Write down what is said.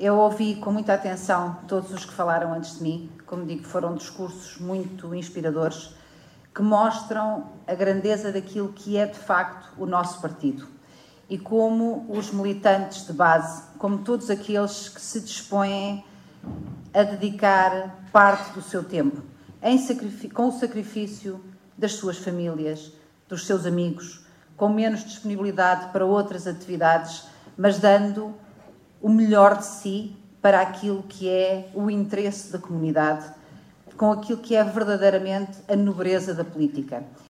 Eu ouvi com muita atenção todos os que falaram antes de mim. Como digo, foram discursos muito inspiradores, que mostram a grandeza daquilo que é, de facto, o nosso partido. E como os militantes de base, como todos aqueles que se dispõem a dedicar parte do seu tempo, com o sacrifício das suas famílias, dos seus amigos, com menos disponibilidade para outras atividades, mas dando o melhor de si para aquilo que é o interesse da comunidade, com aquilo que é verdadeiramente a nobreza da política.